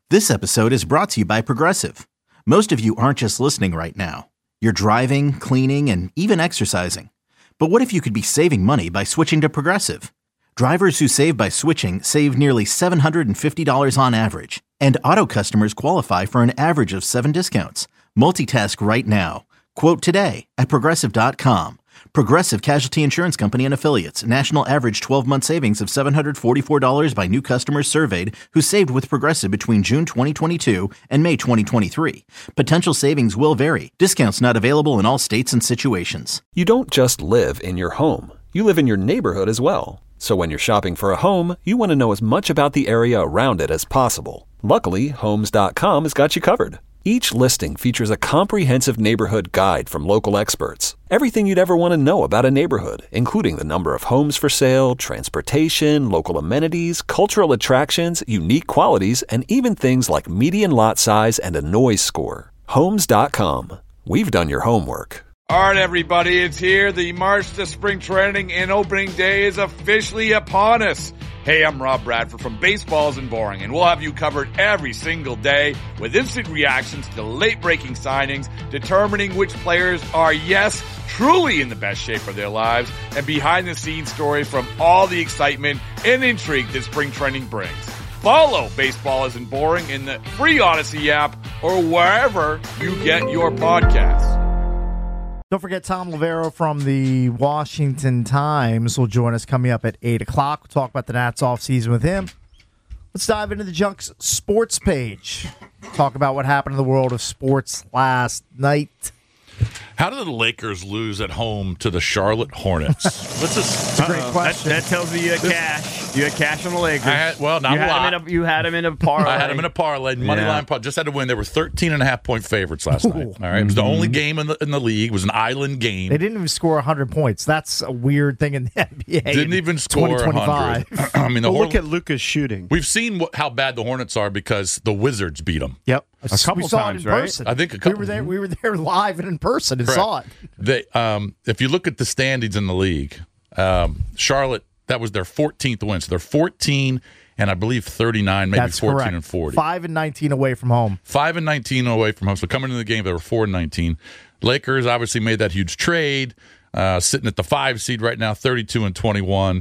This episode is brought to you by Progressive. Most of you aren't just listening right now. You're driving, cleaning, and even exercising. But what if you could be saving money by switching to Progressive? Drivers who save by switching save nearly $750 on average. And auto customers qualify for an average of 7 discounts. Multitask right now. Quote today at Progressive.com. Progressive Casualty Insurance Company and Affiliates. National average 12-month savings of $744 by new customers surveyed who saved with Progressive between June 2022 and May 2023. Potential savings will vary. Discounts not available in all states and situations. You don't just live in your home. You live in your neighborhood as well. So when you're shopping for a home, you want to know as much about the area around it as possible. Luckily, Homes.com has got you covered. Each listing features a comprehensive neighborhood guide from local experts. Everything you'd ever want to know about a neighborhood, including the number of homes for sale, transportation, local amenities, cultural attractions, unique qualities, and even things like median lot size and a noise score. Homes.com. We've done your homework. All right, everybody, it's here. The March to Spring Training and Opening Day is officially upon us. Hey, I'm Rob Bradford from Baseball Isn't Boring, and we'll have you covered every single day with instant reactions to late-breaking signings, determining which players are, yes, truly in the best shape of their lives, and behind-the-scenes stories from all the excitement and intrigue that spring training brings. Follow Baseball Isn't Boring in the free Odyssey app or wherever you get your podcasts. Don't forget, Tom Lavero from the Washington Times will join us coming up at 8 o'clock. We'll talk about the Nats offseason with him. Let's dive into the Junk's sports page. Talk about what happened in the world of sports last night. How did the Lakers lose at home to the Charlotte Hornets? That's a great question. That tells me you had cash. You had cash on the Lakers. Not a lot. You had them in a parlay. I had them in a parlay. Moneyline parlay. Just had to win. They were 13.5-point favorites last night. All right, it was the only game in the league. It was an island game. They didn't even score 100 points. That's a weird thing in the NBA. Didn't even score 100. I mean, look at Luka's shooting. We've seen how bad the Hornets are because the Wizards beat them. Yep. A couple we saw times, it in person. I think a couple. We were there live and in person and saw it. If you look at the standings in the league, Charlotte, that was their 14th win. So they're 14 and I believe 39, maybe That's 14 correct. and 40. 5-19 away from home. 5-19 away from home. So coming into the game, they were 4-19. Lakers obviously made that huge trade, sitting at the 5 seed right now, 32-21.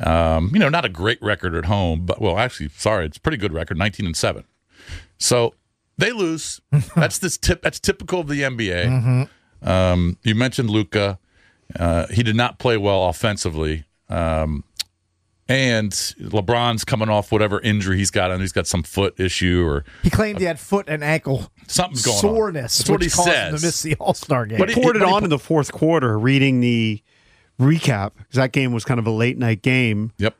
Not a great record at home, but it's a pretty good record, 19-7. So they lose. That's typical of the NBA. Mm-hmm. You mentioned Luka. He did not play well offensively. And LeBron's coming off whatever injury he's got, and he's got some foot issue or he claimed he had foot and ankle something's going soreness. on. That's what he caused says. him to miss the All-Star game. But he poured it on in the fourth quarter, reading the recap because that game was kind of a late night game. Yep.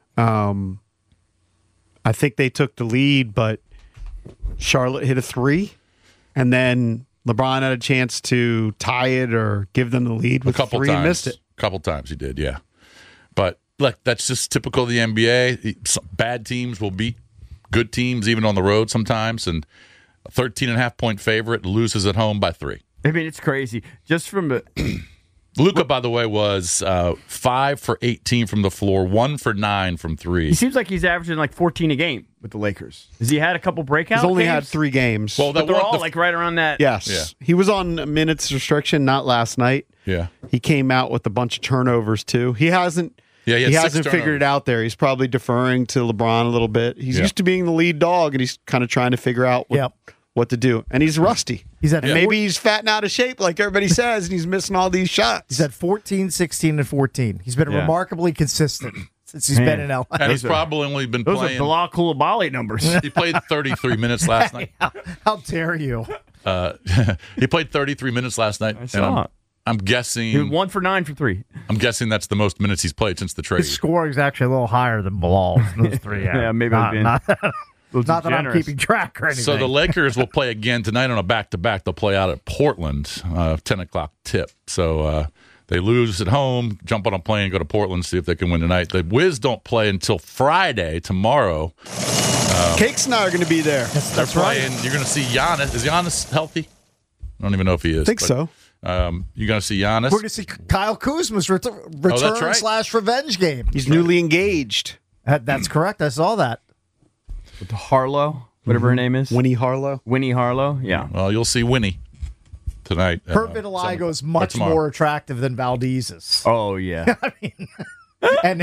I think they took the lead, but Charlotte hit a 3, and then LeBron had a chance to tie it or give them the lead with a couple 3 times. and missed it. A couple times he did, yeah. But look, that's just typical of the NBA. Bad teams will beat good teams even on the road sometimes, and a 13.5-point favorite loses at home by 3. I mean, it's crazy. Just from the Luka, by the way, was 5 for 18 from the floor, 1 for 9 from 3. He seems like he's averaging like 14 a game with the Lakers. Has he had a couple breakouts? He's only games? had 3 games. Well, But they're all like right around that. Yes. Yeah. He was on minutes restriction, not last night. Yeah. He came out with a bunch of turnovers, too. He hasn't he hasn't figured it out there. He's probably deferring to LeBron a little bit. He's used to being the lead dog, and he's kind of trying to figure out what to do. And he's rusty. He's at maybe he's fat and out of shape, like everybody says, and he's missing all these shots. He's at 14, 16, and 14. He's been remarkably consistent since he's been in LA. And he's probably only been Those playing. are Bilal Coulibaly numbers. He played 33 minutes last night. How dare you? He played 33 minutes last night. I saw it. I'm guessing He was 1 for 9 from 3. I'm guessing that's the most minutes he's played since the trade. His scoring is actually a little higher than Bilal's. Those 3. Yeah, maybe I've been. Not that I'm generous. keeping track or anything. So the Lakers will play again tonight on a back-to-back. They'll play out at Portland, 10 o'clock tip. So they lose at home, jump on a plane, and go to Portland, see if they can win tonight. The Wiz don't play until Friday, tomorrow. Cakes and I are going to be there. They're playing. You're going to see Giannis. Is Giannis healthy? I don't even know if he is. I think so. You're going to see Giannis. We're going to see Kyle Kuzma's return right. / revenge game. He's newly engaged. That's correct. I saw that. With Harlow. whatever her name is. Winnie Harlow. Winnie Harlow. Yeah. Well, you'll see Winnie tonight. Her vitiligo is much tomorrow. more attractive than Valdez's. Oh yeah. And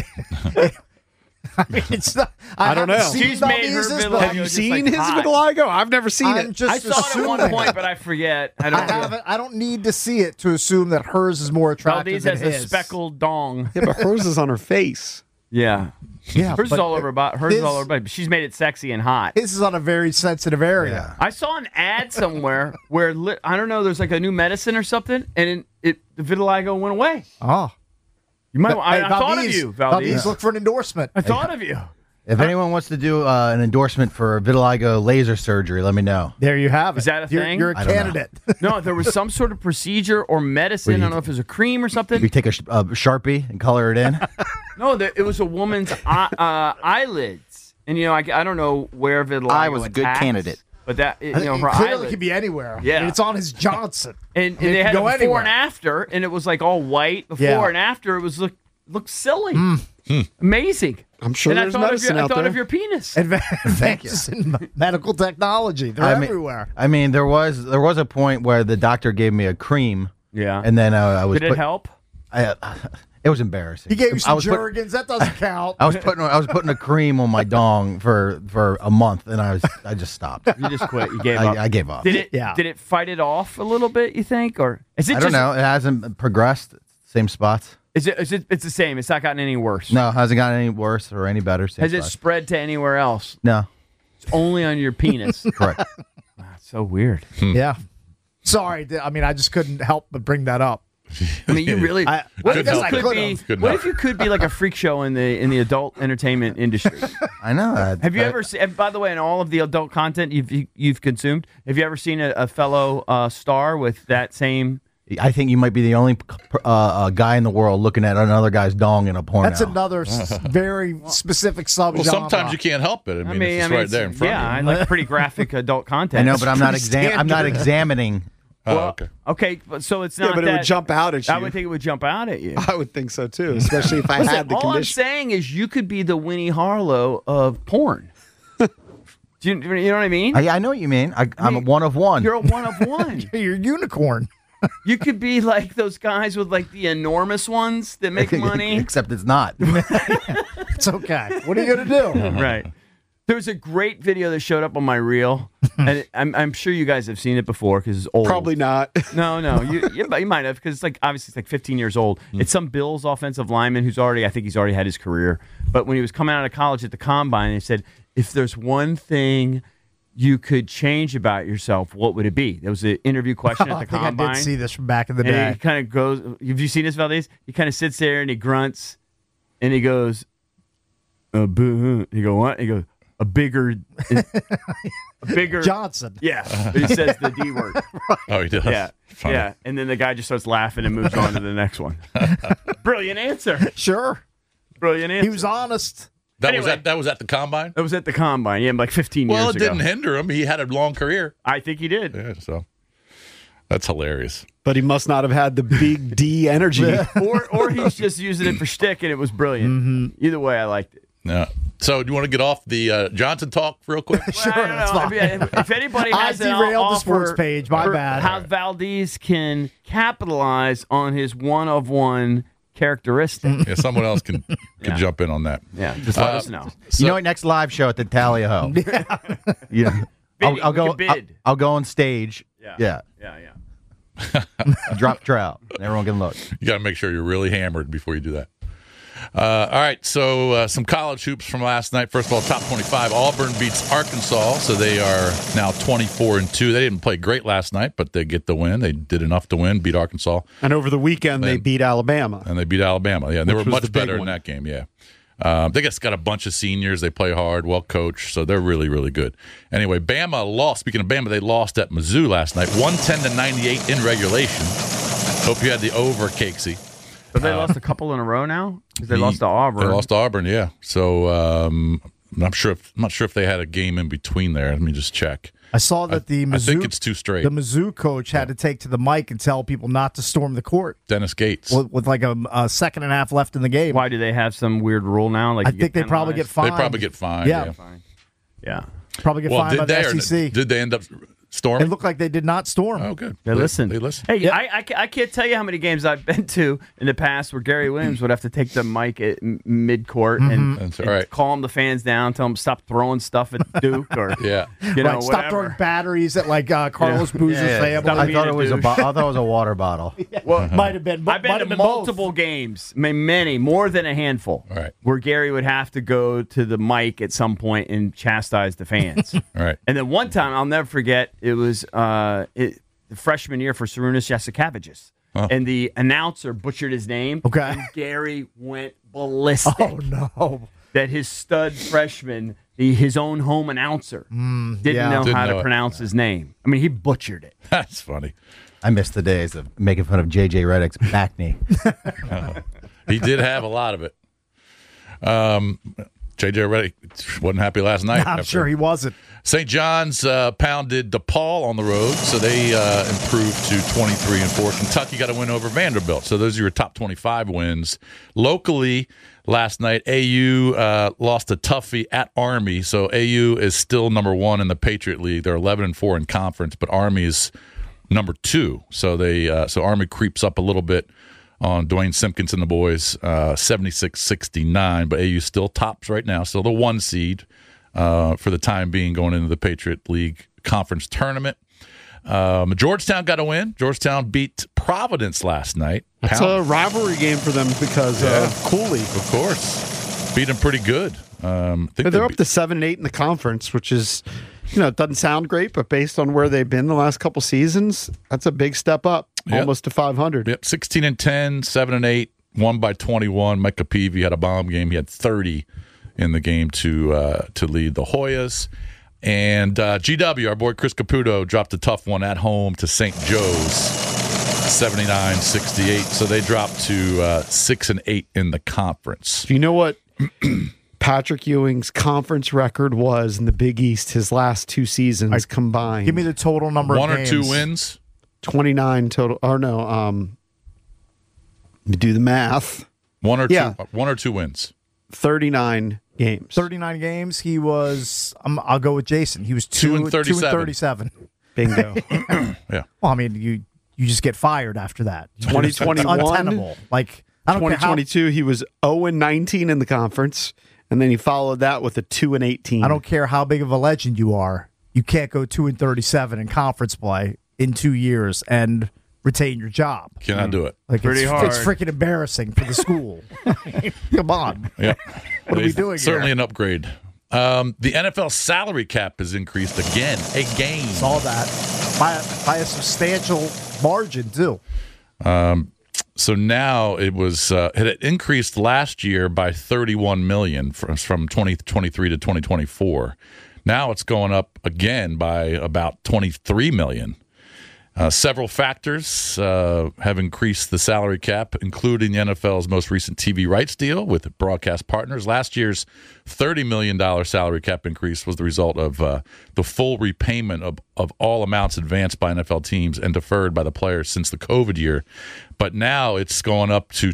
it's not. I don't haven't know. seen She's made her Valdez's, vitiligo but Have you just, seen like, his hot. vitiligo? I've never seen I'm it. just I saw it at one assuming. point, but I forget. I I don't. haven't. I don't need to see it to assume that hers is more attractive Valdez than has his. a speckled dong. Yeah, but hers is on her face. Yeah. Yeah, Hers is but all over about. Hers is all his- over. But she's made it sexy and hot. His is on a very sensitive area. I saw an ad somewhere where I don't know. There's like a new medicine or something, and the vitiligo went away. Oh, You might. I Hey, thought of Valdez, you, Valdez. look for an endorsement. I thought of you. If anyone wants to do an endorsement for vitiligo laser surgery, let me know. There you have it. Is that a thing? You're a I don't know. candidate. No, there was some sort of procedure or medicine. I don't know if it was a cream or something. We take a Sharpie and color it in. No, it was a woman's eyelids, and you know, I don't know where vitiligo. I was a good attacks, candidate. but that It her clearly eyelid. could be anywhere. Yeah. And it's on his Johnson. And It they could had a go before anywhere. and after, and it was like all white before Yeah. and after. It was looked silly, amazing. I'm sure and there's I thought medicine I out thought there. of your penis. Advances in medical technology. They're everywhere. I mean, there was a point where the doctor gave me a cream, Yeah. and then I was. Did it help? It was embarrassing. He gave you I some was Jergens. That doesn't count. I was putting a cream on my dong for a month, and I just stopped. You just quit. You gave up. I gave up. Did it? Yeah. Did it fight it off a little bit? You think, or is it? I don't know. It hasn't progressed. Same spots. Is it? It's the same. It's not gotten any worse. No, it hasn't gotten any worse or any better. Same Has it spots. spread to anywhere else? No, It's only on your penis. correct. That's so weird. Yeah. Sorry. I mean, I just couldn't help but bring that up. I mean, you really. I What guess if I you could could've. be? Good What enough. if you could be like a freak show in the adult entertainment industry? I know. Have you ever seen? And by the way, in all of the adult content you've consumed, have you ever seen a fellow star with that same? I think you might be the only guy in the world looking at another guy's dong in a porno. That's another very specific subgenre. Well, sometimes you can't help it. I mean, it's just right there in front yeah, I of you. like pretty graphic adult content. I know, but I'm not pretty I'm not standard. examining. Oh, okay. Okay, but so it's Yeah, not. but it that, would jump out at you. I would think it would jump out at you. I would think so too, especially if I Listen, had the all I'm condition. saying is you could be the Winnie Harlow of porn. Do you know what I mean? I know what you mean. I'm a one of one. You're a one of one. You're a unicorn. You could be like those guys with like the enormous ones that make money. Except it's not. It's okay. What are you going to do? Right. There was a great video that showed up on my reel, and I'm sure you guys have seen it before because it's old. Probably not. No, you might have because it's like obviously it's like 15 years old. It's some Bills offensive lineman who's I think he's already had his career. But when he was coming out of college at the combine, he said, "If there's one thing you could change about yourself, what would it be?" There was an interview question at I the think combine. I did see this from back in the And day. he kind of goes, have you seen this, Valdez? He kind of sits there and he grunts and he goes, boo. He go, what? He goes, a bigger. Johnson. Yeah. But he says the D word. Oh, he does. Yeah. Funny. Yeah. And then the guy just starts laughing and moves on to the next one. Brilliant answer. Sure. Brilliant answer. He was honest. That Anyway. was at the combine. That was at the combine. Yeah, like 15 Well, years it ago. didn't hinder him. He had a long career. I think he did. Yeah, so that's hilarious. But he must not have had the big D energy. Or he's just using it for shtick and it was brilliant. Either way, I liked it. Yeah. So, do you want to get off the Johnson talk real quick? Sure, Well, I don't that's know. fine. If anybody I has an derailed the offer sports page. My for bad. How Valdez can capitalize on his one-of-one characteristic. Yeah, someone else can jump in on that. Yeah, just let us know. You know what? Next live show at the Tally Ho. Yeah. Bidding, I'll we go. can bid. I'll go on stage. Yeah. Drop trout. Everyone can look. You got to make sure you're really hammered before you do that. All right, so some college hoops from last night. First of all, top 25. Auburn beats Arkansas, so they are now 24-2. They didn't play great last night, but they get the win. They did enough to win, beat Arkansas, And over the weekend, they beat Alabama. and they beat Alabama. Yeah, and they Which were was the much big better in one. that game. Yeah, they just got a bunch of seniors. They play hard, well coached, so they're really, really good. Anyway, Bama lost. Speaking of Bama, they lost at Mizzou last night, 110-98 in regulation. Hope you had the over, Cakesy. But they lost a couple in a row now because they lost to Auburn. They lost to Auburn, yeah. So I'm not sure if they had a game in between there. Let me just check. I saw that the I Mizzou, think it's two straight. the Mizzou coach had to take to the mic and tell people not to storm the court Dennis Gates. with like a second and a half left in the game. Why do they have some weird rule now? Like I you think get they probably get penalized? fined. They probably get fined. Yeah. Yeah. Probably get fined by the SEC. Did they end up storming? It looked like they did not storm. Oh, good. They listened. They listened. Hey, I can't tell you how many games I've been to in the past where Gary Williams would have to take the mic at mid-court That's all right. and calm the fans down, tell them stop throwing stuff at Duke or Yeah. Right, stop throwing batteries at Carlos Boozer's family. I thought it was I thought it was a water bottle. Well, might have been. I've been to multiple games, many, more than a handful, All right. where Gary would have to go to the mic at some point and chastise the fans. All right. And then one time, I'll never forget, it was the freshman year for Sarunas Jasikevičius. Oh. And the announcer butchered his name. Okay. And Gary went ballistic. Oh, no. That his stud freshman, his own home announcer, didn't know Didn't how know to it. pronounce his name. I mean, he butchered it. That's funny. I miss the days of making fun of J.J. Redick's back knee. He did have a lot of it. J.J. Redick wasn't happy last night. I'm sure he wasn't. St. John's pounded DePaul on the road, so they improved to 23-4. Kentucky got a win over Vanderbilt. So those are your top 25 wins. Locally, last night, AU lost a toughie at Army. So AU is still number 1 in the Patriot League. They're 11-4 in conference, but Army is number 2. So so Army creeps up a little bit on Dwayne Simpkins and the boys, 76-69. But AU still tops right now, still the 1 seed. For the time being, going into the Patriot League Conference Tournament. Georgetown got a win. Georgetown beat Providence last night. It's a rivalry game for them because of Cooley. Of course. Beat them pretty good. They're up to 7-8 in the conference, which is, it doesn't sound great, but based on where they've been the last couple seasons, that's a big step up, almost to 500. Yep, 16-10, 7-8, won by 21. Micah Peavy had a bomb game. He had 30 in the game to lead the Hoyas. And GW, our boy Chris Caputo, dropped a tough one at home to St. Joe's, 79-68. So they dropped to 6-8 in the conference. Do you know what Patrick Ewing's conference record was in the Big East his last 2 seasons combined? Give me the total number of One or games. 2 wins? 29 total. Or no, let me do the math. One or two wins. 39 games. 39 games. He was, I'll go with Jason. He was 2 and 37. 37. Bingo. Yeah. Well, I mean, you just get fired after that. 2021. It's untenable. Like, I don't care how, 2022, he was 0-19 in the conference, and then he followed that with a 2-18. I don't care how big of a legend you are. You can't go 2-37 in conference play in 2 years and retain your job. Cannot do it. Like Pretty it's hard. freaking embarrassing for the school. Come on. Yeah. What are we doing Certainly here? an upgrade. The NFL salary cap has increased again. Saw that by a substantial margin too. So now it was it had increased last year by $31 million from 2023 to 2024. Now it's going up again by about $23 million. Several factors have increased the salary cap, including the NFL's most recent TV rights deal with broadcast partners. Last year's $30 million salary cap increase was the result of the full repayment of all amounts advanced by NFL teams and deferred by the players since the COVID year. But now it's going up to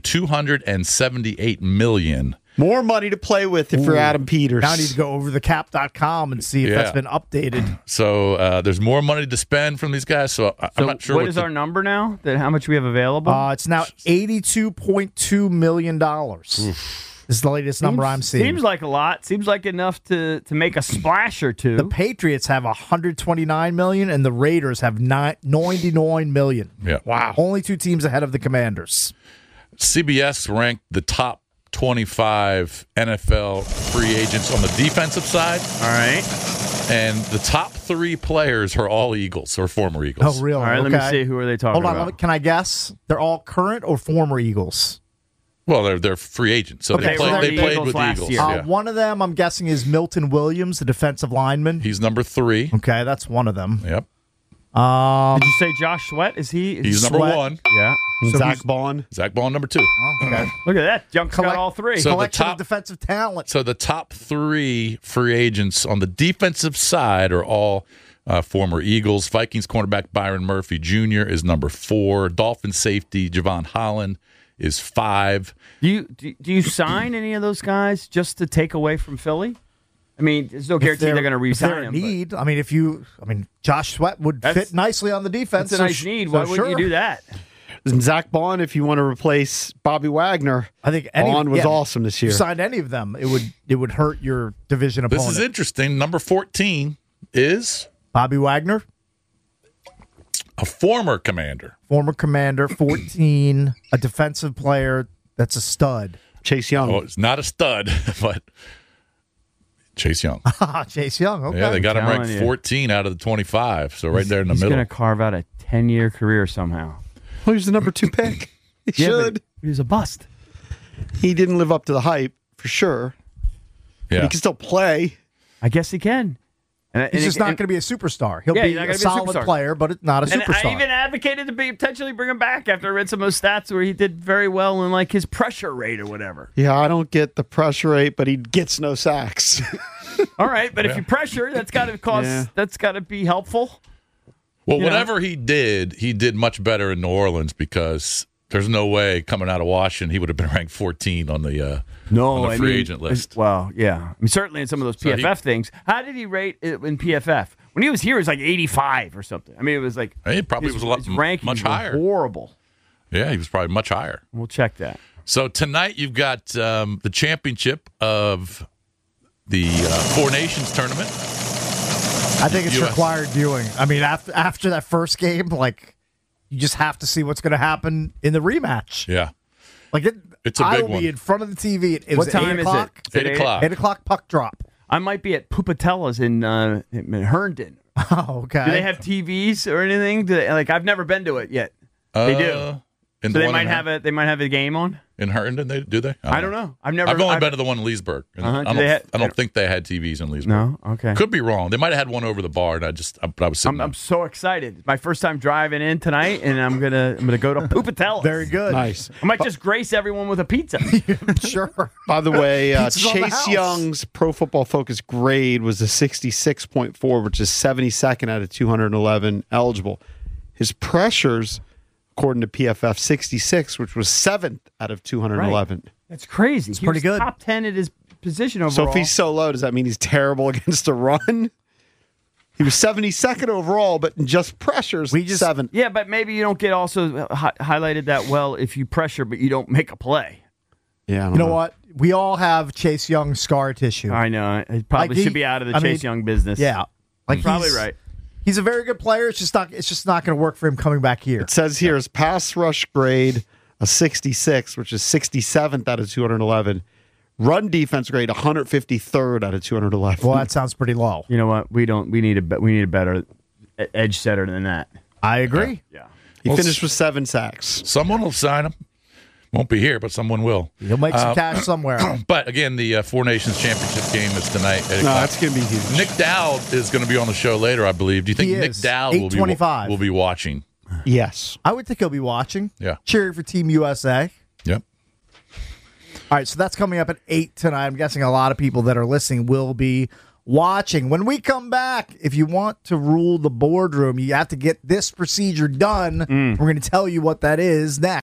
$278 million. More money to play with if you're Adam Peters. Now I need to go over thecap.com and see if that's been updated. So there's more money to spend from these guys. So I'm not sure what is our number now? How much we have available? It's now $82.2 million. This is the latest number I'm seeing. Seems like a lot. Seems like enough to make a splash or two. The Patriots have $129 million, and the Raiders have $99 million. Yeah. Wow. Only 2 teams ahead of the Commanders. CBS ranked the top 25 NFL free agents on the defensive side. All right. And the top 3 players are all Eagles or former Eagles. Oh, really? All right, let me see. Who are they talking about? Hold on. about? Can I guess? They're all current or former Eagles? Well, they're free agents, so Okay, they so played they're with Eagles the last Eagles. year. Yeah. One of them, I'm guessing, is Milton Williams, the defensive lineman. He's number 3. Okay, that's one of them. Yep. Did you say Josh Sweat? He's number Sweat. 1. Yeah. So Zach he's- Bond. Zach Bond, number 2. Okay. Look at that. Junk's got all 3. So the Collection top- of defensive talent. So the top 3 free agents on the defensive side are all former Eagles. Vikings cornerback Byron Murphy Jr. is number 4. Dolphins safety Javon Holland is 5. Do you sign any of those guys just to take away from Philly? I mean, there's no guarantee they're going to If they're re-sign in him. need, I mean, Josh Sweat would fit nicely on the defense. That's a nice need. Why wouldn't you do that? And Zach Bond, if you want to replace Bobby Wagner, I think Bond was awesome this year. If you signed any of them, it would hurt your division opponent. This is interesting. Number 14 is Bobby Wagner, a former commander. former commander, 14, a defensive player that's a stud. Chase Young. Oh, it's not a stud, but Chase Young. Chase Young. Okay. Yeah, they got him telling ranked you. 14 out of the 25, so right there in the He's middle. going to carve out a 10-year career somehow. Well, he's the number 2 pick. He should. But he was a bust. He didn't live up to the hype, for sure. Yeah. He can still play. I guess he can. He's just not going to be a superstar. He'll Yeah, be he's not a gonna be a solid superstar. player, but not a And superstar. I even advocated to potentially bring him back after I read some of those stats where he did very well in like his pressure rate or whatever. Yeah, I don't get the pressure rate, but he gets no sacks. All right, but if you pressure, that's got to cause. Yeah. That's got to be helpful. Well, You know? whatever he did much better in New Orleans because there's no way coming out of Washington he would have been ranked 14 on the on the free agent list. Well, yeah. I mean, certainly in some of those So PFF things. How did he rate it in PFF? When he was here, it was like 85 or something. I mean, it was like He probably was a lot his rankings much were higher. horrible. Yeah, he was probably much higher. We'll check that. So tonight you've got the championship of the Four Nations tournament. I think it's US. required viewing. I mean, after that first game, like, you just have to see what's going to happen in the rematch. Yeah, Like, It's a I big will one. be in front of the TV. It What was time 8 is o'clock. it? Is it 8 o'clock. 8 o'clock puck drop. I might be at Pupatella's in Herndon. Oh, okay. Do they have TVs or anything? I've never been to it yet. They do. In So the they one might have a game on. in Herndon. Do they? I don't know. I've only been to the one in Leesburg. And Uh-huh. I don't think they had TVs in Leesburg. No. Okay. Could be wrong. They might have had one over the bar, and I was sitting. I'm so excited. My first time driving in tonight, and I'm gonna go to Pupatella's. Very good. Nice. I might just grace everyone with a pizza. Sure. By the way, Pizza's on the Chase house. Young's Pro Football Focus grade was a 66.4, which is 72nd out of 211 eligible. His pressures, according to PFF, 66, which was 7th out of 211. That's crazy. He pretty was good. Top 10 at his position So overall. if he's so low, does that mean he's terrible against a run? He was 72nd overall, but in just pressures, We just- 7th. yeah, but maybe you don't get also highlighted that well if you pressure, but you don't make a play. Yeah, I don't You know what? We all have Chase Young scar tissue. I know. He probably Like, he- should be out of the I Chase mean, Young business. Yeah. Like, Probably he's- right. He's a very good player. It's just not going to work for him coming back here. It says here his pass rush grade a 66, which is 67th out of 211. Run defense grade 153rd out of 211. Well, that sounds pretty low. You know what? We need a better edge setter than that. I agree. Yeah. He finished with 7 sacks. Someone will sign him. Won't be here, but someone will. He'll make some cash somewhere. But again, the Four Nations Championship game is tonight. 8 No, o'clock. that's going to be huge. Nick Dowd is going to be on the show later, I believe. Do you think He Nick is. Dowd 8:25. will be watching? Yes. I would think he'll be watching. Yeah. Cheering for Team USA. Yep. All right, so that's coming up at 8 tonight. I'm guessing a lot of people that are listening will be watching. When we come back, if you want to rule the boardroom, you have to get this procedure done. We're going to tell you what that is next.